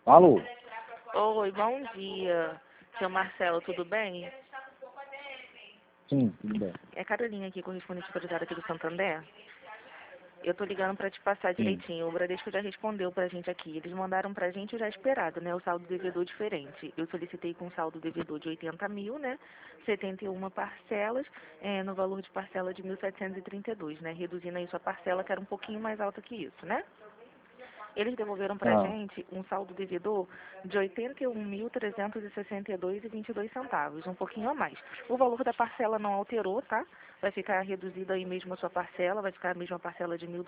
Alô? Oi, bom dia. Seu Marcelo, tudo bem? Sim, tudo bem. É Carolina aqui, correspondente autorizada aqui do Santander. Eu tô ligando para te passar Sim. direitinho. O Bradesco já respondeu pra gente aqui. Eles mandaram pra gente o já esperado, né? O saldo devedor diferente. Eu solicitei com saldo devedor de 80 mil, né? 71 parcelas, no valor de parcela de 1.732, né? Reduzindo aí sua parcela, que era um pouquinho mais alta que isso, né? Eles devolveram para a Ah, gente um saldo devedor de 81.362,22 centavos, um pouquinho a mais. O valor da parcela não alterou, tá? Vai ficar reduzida aí mesmo a sua parcela, vai ficar a mesma parcela de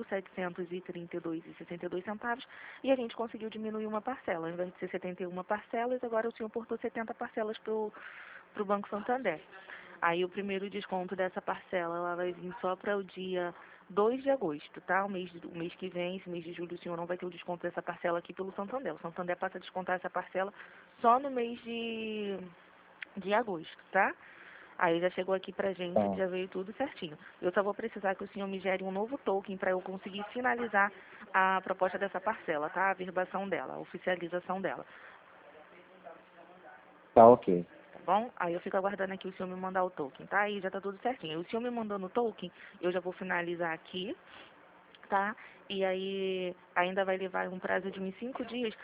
1.732,62 centavos, e a gente conseguiu diminuir uma parcela. Ao invés de ser 71 parcelas, agora o senhor portou 70 parcelas para o Banco Santander. Aí o primeiro desconto dessa parcela, ela vai vir só para o dia 2 de agosto, tá? O mês que vem, esse mês de julho, o senhor não vai ter o desconto dessa parcela aqui pelo Santander. O Santander passa a descontar essa parcela só no mês de agosto, tá? Aí já chegou aqui pra gente, tá. já veio tudo certinho. Eu só vou precisar que o senhor me gere um novo token para eu conseguir finalizar a proposta dessa parcela, tá? A verbação dela, a oficialização dela. Tá, ok. Tá bom? Aí eu fico aguardando aqui o senhor me mandar o token, tá? Aí já tá tudo certinho. O senhor me mandando o token, eu já vou finalizar aqui, tá? E aí ainda vai levar um prazo de uns 5 dias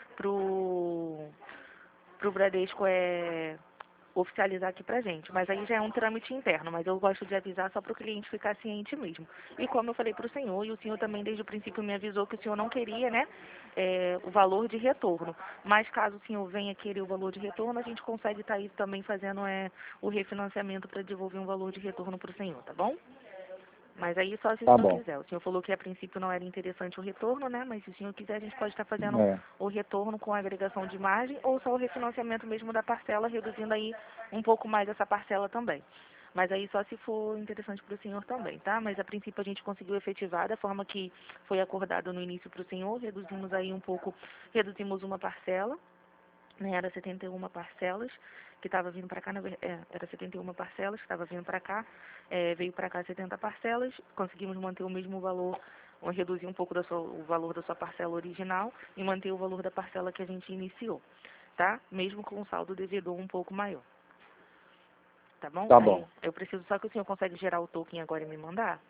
pro Bradesco oficializar aqui pra gente. Mas aí já é um trâmite interno, mas eu gosto de avisar só para o cliente ficar ciente mesmo. E como eu falei para o senhor, e o senhor também desde o princípio me avisou que o senhor não queria, né, o valor de retorno. Mas caso o senhor venha querer o valor de retorno, a gente consegue estar aí também fazendo o refinanciamento para devolver um valor de retorno para o senhor, tá bom? Mas aí só se o Tá senhor bom. quiser. O senhor falou que a princípio não era interessante o retorno, né? Mas se o senhor quiser, a gente pode estar fazendo É. o retorno com agregação de margem ou só o refinanciamento mesmo da parcela, reduzindo aí um pouco mais essa parcela também. Mas aí só se for interessante para o senhor também, tá? Mas a princípio a gente conseguiu efetivar da forma que foi acordado no início para o senhor, reduzimos aí um pouco, reduzimos uma parcela, né, era 71 parcelas que estava vindo para cá, era 71 parcelas que estava vindo para cá, veio para cá 70 parcelas, conseguimos manter o mesmo valor, ou reduzir um pouco o valor da sua parcela original e manter o valor da parcela que a gente iniciou, tá? Mesmo com o saldo devedor um pouco maior, tá bom? Tá Aí bom. eu preciso só que o senhor consegue gerar o token agora e me mandar?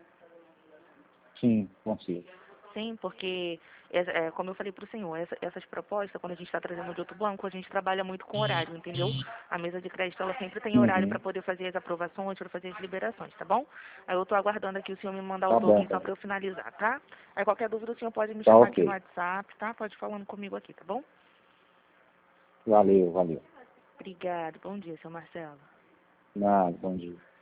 Sim, consigo. Sim, porque, como eu falei para o senhor, essas propostas, quando a gente está trazendo de outro banco, a gente trabalha muito com horário, entendeu? A mesa de crédito, ela sempre tem horário para Uhum. poder fazer as aprovações, para fazer as liberações, tá bom? Aí eu estou aguardando aqui o senhor me mandar o Tá bom, token só cara. para eu finalizar, tá? Aí qualquer dúvida o senhor pode me Tá chamar aqui no ok. WhatsApp, tá? Pode ir falando comigo aqui, tá bom? Valeu, valeu. Obrigado. Bom dia, seu Marcelo. Nada, bom dia.